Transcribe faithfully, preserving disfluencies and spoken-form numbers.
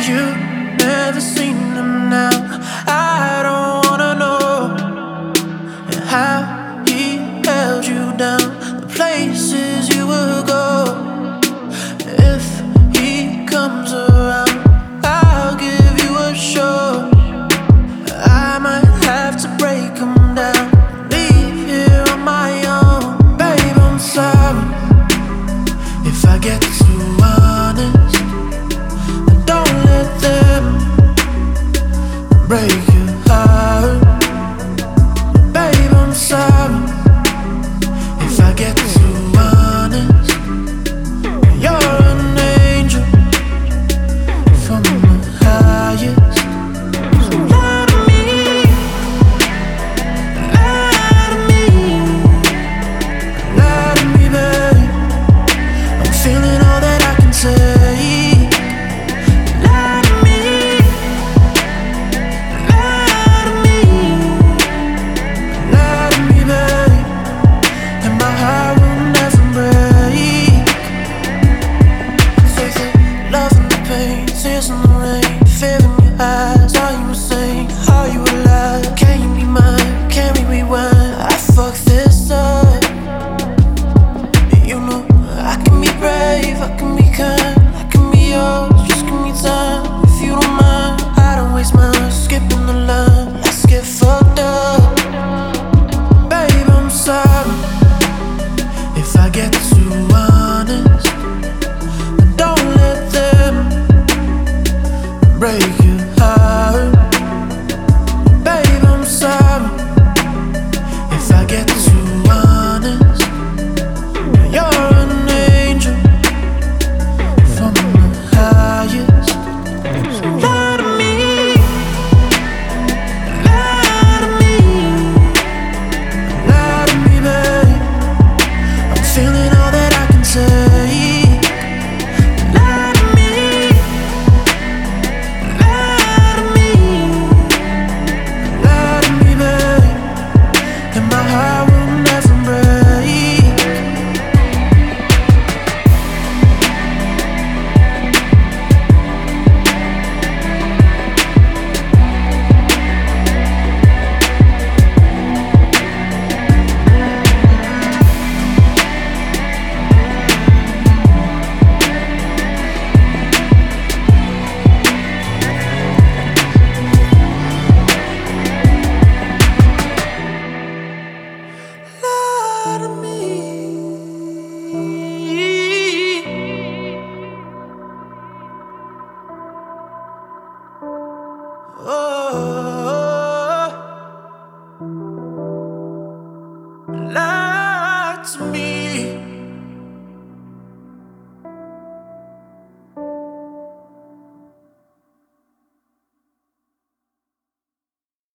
You never seen him now. I don't wanna know how he held you down, the places you would go. If he comes around, I'll give you a show. I might have to break him down, leave here on my own. Babe, I'm sorry if I get too honest. Don't let them break your heart.